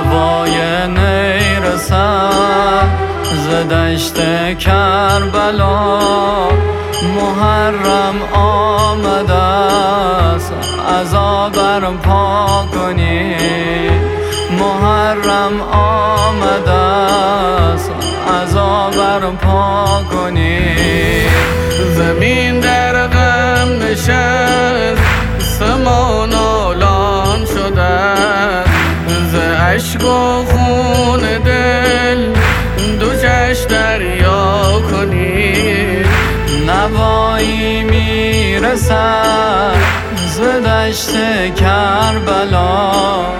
نوای نی رسد ز دشت کربلا. محرم آمده است عزا برپا کنید. محرم آمده است عزا برپا کنید. زمین در غم نشست سما نالان شده ز اشک و خون دل دو چشم دریا کنید. نوایی میرسد ز دشت کربلا.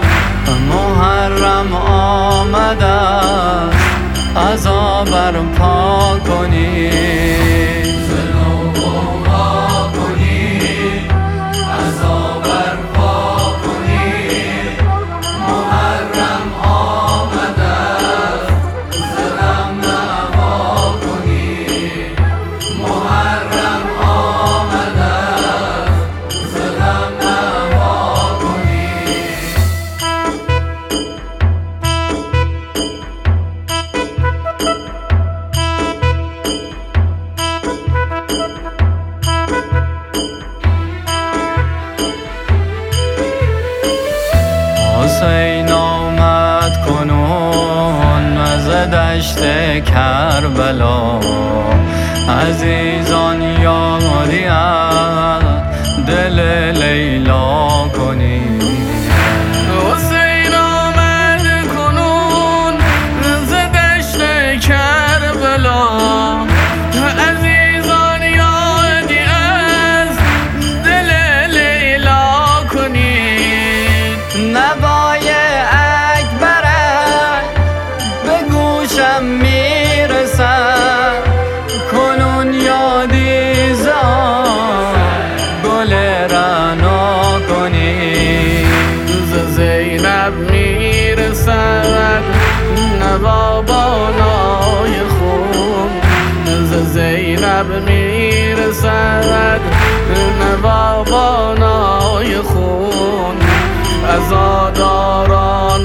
محرم آمده است عزا برپا کنید. حسین آمد کنون از دشت کربلا. عزیزان یادی از دل لیلا کنید. حسین آمد کنون ز دشت کربلا. عزیزان یادی از دل لیلا کنید. نوای اکبرک به گوشم میرسد کنون یادی زان گل رعنا کنید. ز زینب میرسد نوا با نای خون. ز زینب میرسد نوا با نای خون. عزاداران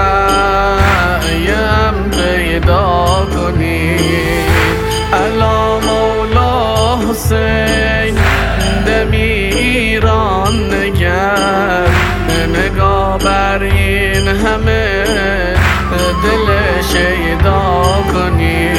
رقیه‌ام پیدا کنید. الا مولا حسین دمی ایران نگر. نگاه بر این همه دل شیدا کنید.